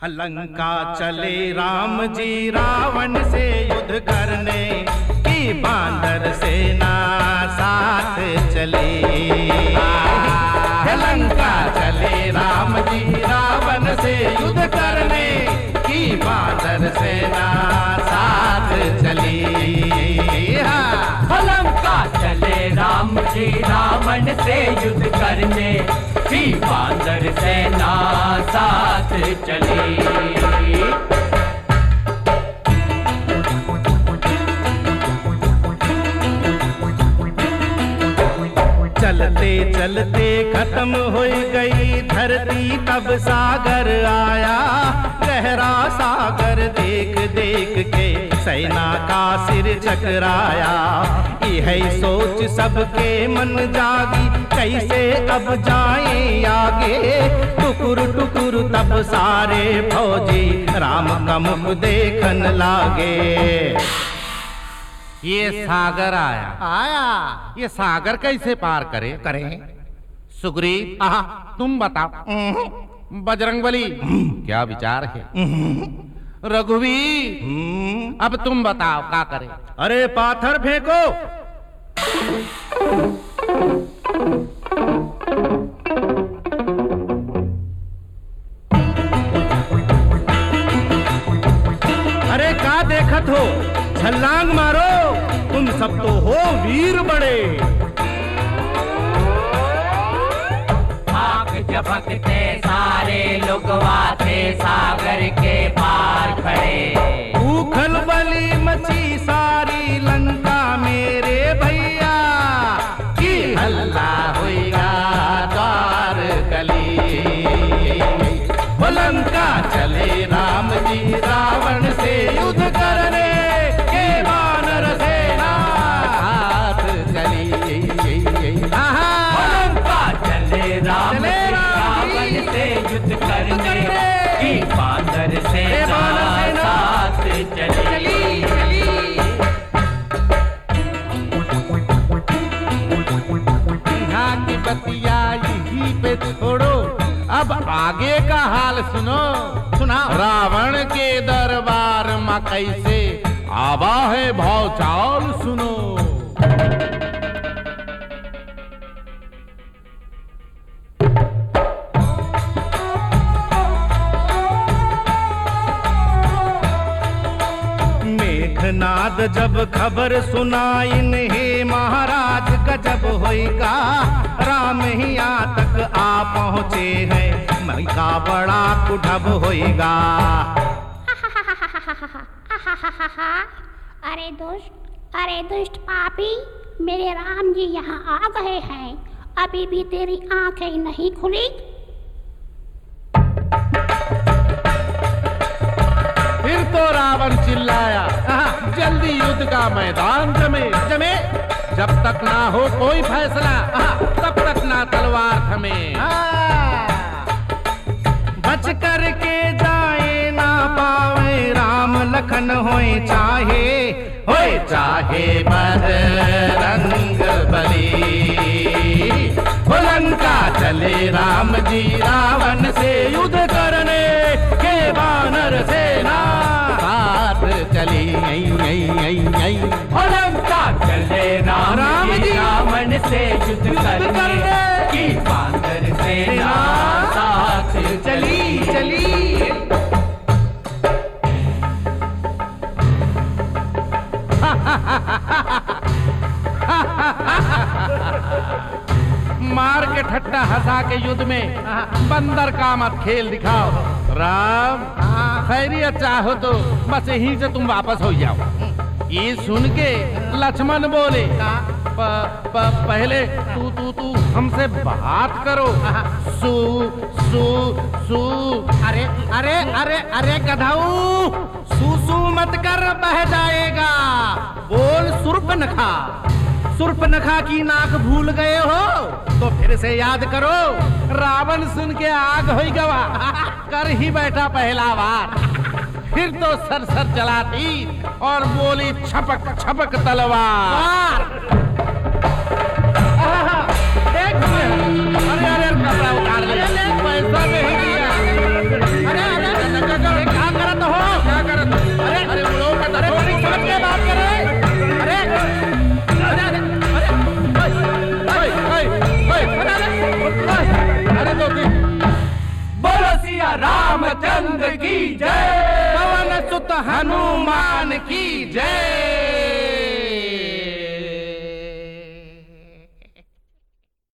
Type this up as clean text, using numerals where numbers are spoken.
लंका चले राम जी रावण से युद्ध करने की, बांदर सेना साथ चले। लंका चले राम जी रावण से युद्ध करने की, बांदर सेना साथ चली। लंका चले राम जी रावण से युद्ध करने की, बांदर सेना साथ चली। चलते चलते खत्म हो गई धरती, तब सागर आया। गहरा सागर देख देख के सेना का सिर चकराया। यही सोच सबके मन जागी, कैसे अब जाएं आगे। टुकुर टुकुर तब सारे फौजी राम का मुख देखन लागे। ये सागर आया। ये सागर कैसे पार करें? सुग्रीव, तुम बताओ। बजरंगबली, क्या विचार है? रघुवीर, अब तुम बताओ क्या करें? अरे पाथर फेंको। अरे क्या देखत हो, छलांग मारो, तुम सब तो हो वीर बड़े। आग झपकते सारे लोगवा थे सागर के पार खड़े। उखल बली मची सारी लंका मेरे भैया, की हल्ला होगा द्वार गली। वो लंका चले राम जी रावण से युद्ध करने के, वानर सेना हाथ चली। लंका चले राम जी रावण से युद्ध करने की, बांदर सेना साथ चली। यहाँ की बतिया यहीं पे छोड़ो, अब आगे का हाल सुनो। रावण के दरबार में कैसे आवा है भौचाल सुनो। मेघनाद जब खबर सुनाइन, हे महाराज गजब होएगा। राम ही यहाँ तक आ पहुँचे हैं, मैं का बड़ा कुढ़ब होएगा। अरे दुष्ट पापी, मेरे राम जी यहाँ आ गए हैं, अभी भी तेरी आंखें नहीं खुली। फिर तो रावण चिल्लाया, जल्दी युद्ध का मैदान जमे। जब तक ना हो कोई फैसला, तब तक ना तलवार थमे। बच करके जाए ना पावे, राम लखन होए चाहे बजरंग बली। वो लंका चले राम जी रावण से युद्ध करने के, वानर सेना साथ चली। लंका चले राम जी रावण से युद्ध करने की, बांदर सेना साथ चली। मार के ठट्टा हंसा के युद्ध में बंदर का मत खेल दिखाओ। राम, खैरियत चाहो तो बस यहीं से तुम वापस हो जाओ। ये सुन के लक्ष्मण बोले, पहले तू हमसे बात करो। सू अरे गधाऊ, सू मत कर, बह जाएगा। बोल सुर्पनखा की नाक भूल गए हो तो फिर से याद करो। रावण सुन के आग हो गवा, कर ही बैठा पहला बार। फिर तो सर चलाती और बोली छपक तलवार। अरे कपड़ा उतार ले, पैसा नहीं दिया। अरे रामचंद्र की जय। पवन सुत हनुमान की जय।